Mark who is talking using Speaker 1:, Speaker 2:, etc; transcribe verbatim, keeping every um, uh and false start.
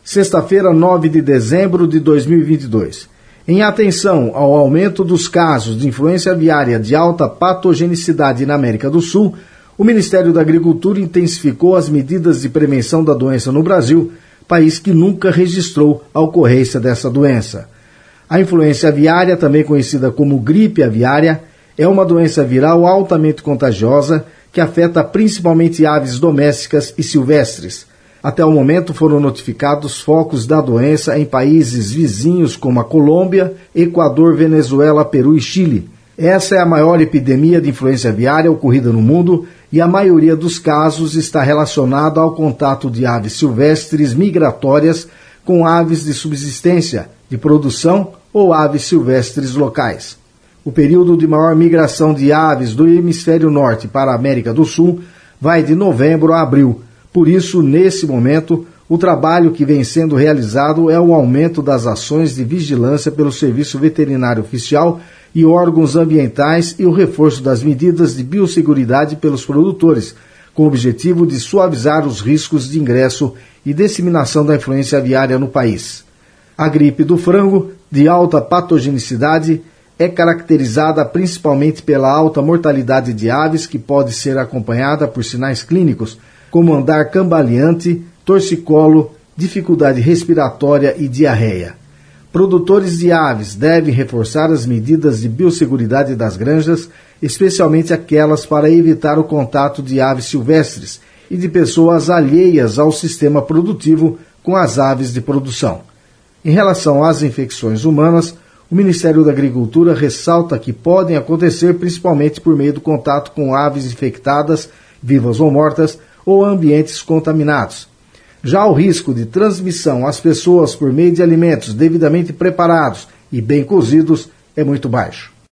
Speaker 1: Sexta-feira, nove de dezembro de dois mil e vinte e dois. Em atenção ao aumento dos casos de influenza aviária de alta patogenicidade na América do Sul, o Ministério da Agricultura intensificou as medidas de prevenção da doença no Brasil, país que nunca registrou a ocorrência dessa doença. A influenza aviária, também conhecida como gripe aviária, é uma doença viral altamente contagiosa que afeta principalmente aves domésticas e silvestres. Até o momento foram notificados focos da doença em países vizinhos como a Colômbia, Equador, Venezuela, Peru e Chile. Essa é a maior epidemia de influenza aviária ocorrida no mundo e a maioria dos casos está relacionada ao contato de aves silvestres migratórias com aves de subsistência, de produção ou aves silvestres locais. O período de maior migração de aves do hemisfério norte para a América do Sul vai de novembro a abril. Por isso, nesse momento, o trabalho que vem sendo realizado é o aumento das ações de vigilância pelo Serviço Veterinário Oficial e órgãos ambientais e o reforço das medidas de biosseguridade pelos produtores, com o objetivo de suavizar os riscos de ingresso e disseminação da influenza aviária no país. A gripe do frango, de alta patogenicidade, é caracterizada principalmente pela alta mortalidade de aves, que pode ser acompanhada por sinais clínicos, como andar cambaleante, torcicolo, dificuldade respiratória e diarreia. Produtores de aves devem reforçar as medidas de biosseguridade das granjas, especialmente aquelas para evitar o contato de aves silvestres e de pessoas alheias ao sistema produtivo com as aves de produção. Em relação às infecções humanas, o Ministério da Agricultura ressalta que podem acontecer principalmente por meio do contato com aves infectadas, vivas ou mortas, ou ambientes contaminados. Já o risco de transmissão às pessoas por meio de alimentos devidamente preparados e bem cozidos é muito baixo.